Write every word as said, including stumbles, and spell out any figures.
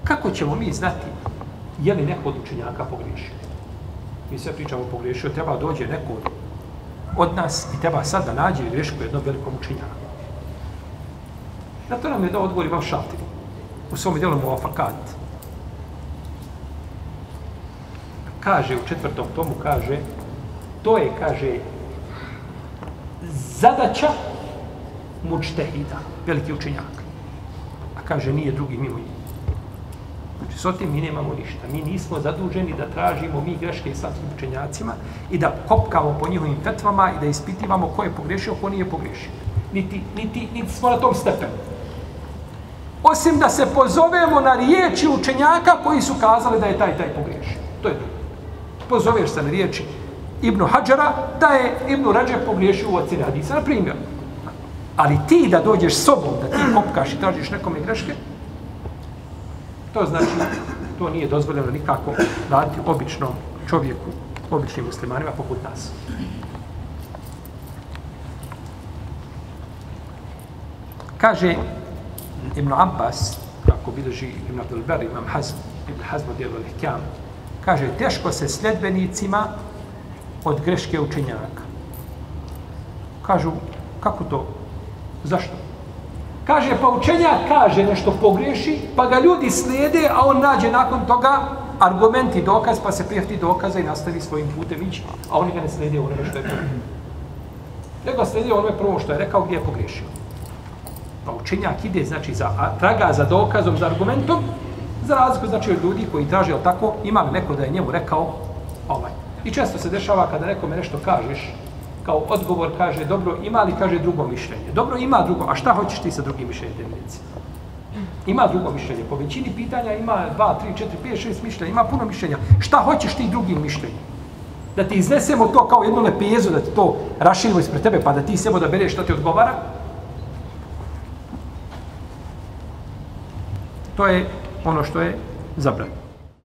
kako ćemo mi znati je li neko od učenjaka pogriješio? Mi sve pričamo o pogriješio, treba dođe neko od nas i treba sad da nađe grešku jednom velikom učenjaku. Na to nam je da odgovor Imam Šafi'i u svom djelu Muvafakat. Kaže u četvrtom tomu, kaže, to je, kaže, zadaća mučtehida, veliki učenjak. A kaže, nije drugi mimo njih. Znači, s otim mi nemamo ništa. Mi nismo zaduženi da tražimo mi greške islamskim učenjacima i da kopkamo po njihovim fetvama i da ispitivamo ko je pogrešio, ko nije pogrešio. Niti, niti, niti smo na tom stepenu. Osim da se pozovemo na riječi učenjaka koji su kazali da je taj taj pogrešio. To je to. Pozoveš se na riječi Ibnu Hadžara da je Ibnu Radžeb pogriješio u ocjeni hadisa, na primjer. Ali ti da dođeš sobom, da ti kopkaš i tražiš nekome greške, to znači, to nije dozvoljeno nikako raditi običnom čovjeku, običnim muslimanima poput nas. Kaže Ibn Abbas, kako bilježi Ibn Abdul Bar, Imam Hazm, Ibn Hazm od Djelu Lihkjam, kaže, teško se sledbenicima od greške učenjaka. Kažu, kako to? Zašto? Kaže, pa učenjak kaže nešto pogreši, pa ga ljudi slijede, a on nađe nakon toga argument i dokaz, pa se prijeti dokaza i nastavi svojim putem ići, a oni ga ne slijede onome što je pogriješio. Nego slijede onome prvo što je rekao gdje je pogriješio. Pa učenjak ide, znači, za, traga za dokazom, za argumentom, za razliku, znači, od ljudi koji traže, ali tako, ima li neko da je njemu rekao ovaj. I često se dešava kada nekome nešto kažeš, kao odgovor kaže, dobro, ima li, kaže, drugo mišljenje. Dobro, ima drugo, a šta hoćeš ti sa drugim mišljenjem? Ima drugo mišljenje. Po većini pitanja ima dva, tri, četiri, pet, šest mišljenja, ima puno mišljenja. Šta hoćeš ti drugim mišljenjem? Da ti iznesemo to kao jednu lepezu, da ti to raširimo ispred tebe, pa da ti sebo da bereš šta ti odgovara? To je ono što je zabranjeno.